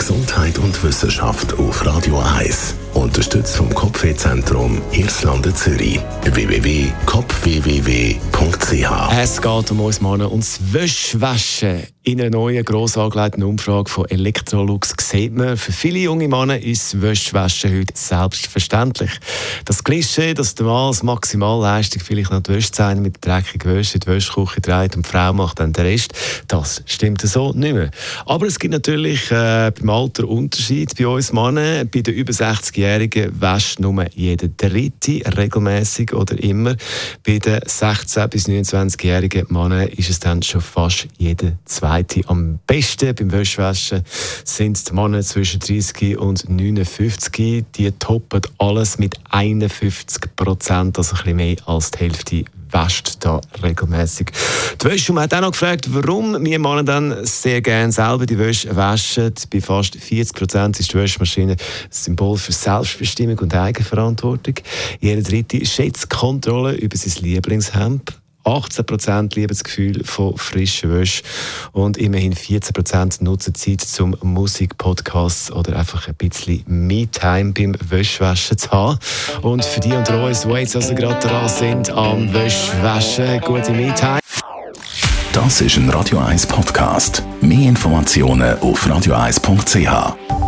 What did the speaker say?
Gesundheit und Wissenschaft auf Radio 1. Unterstützt vom Kopfwehzentrum Irlande Zürich. www.kopfwww.ch. Es geht um uns Männer und das Wäschwaschen. In einer neuen, gross angelegten Umfrage von Electrolux sieht man, für viele junge Männer ist das Wäschwaschen heute selbstverständlich. Das Klischee, dass der Mann als Maximalleistung vielleicht noch die Wäschzähne mit dreckiger Wäsche in die Wäschküche dreht und die Frau macht dann den Rest, das stimmt so nicht mehr. Aber es gibt natürlich beim Alter Unterschied. Bei uns Männern, bei den über 60-Jährigen wäscht nur jeder Dritte regelmäßig oder immer. Bei den 16- bis 29-jährigen Männern ist es dann schon fast jeder Zweite. Am besten beim Wäschwaschen sind die Männer zwischen 30 und 59. Die toppen alles mit 51%, also ein bisschen mehr als die Hälfte wäscht da regelmäßig die Wäsche. Und man hat auch noch gefragt, warum wir Männer dann sehr gerne selber die Wäsche waschen. Bei fast 40% ist die Wäschmaschine ein Symbol für Selbstbestimmung und Eigenverantwortung. Jeder Dritte schätzt Kontrolle über sein Lieblingshemd. 18% lieben das Gefühl von frischer Wäsche und immerhin 14% nutzen Zeit zum Musikpodcasts oder einfach ein bisschen Me-Time beim Wäschwaschen zu haben. Und für die unter uns, die jetzt also gerade dran sind am Wäschwaschen, gute Me-Time. Das ist ein Radio 1 Podcast. Mehr Informationen auf radio1.ch.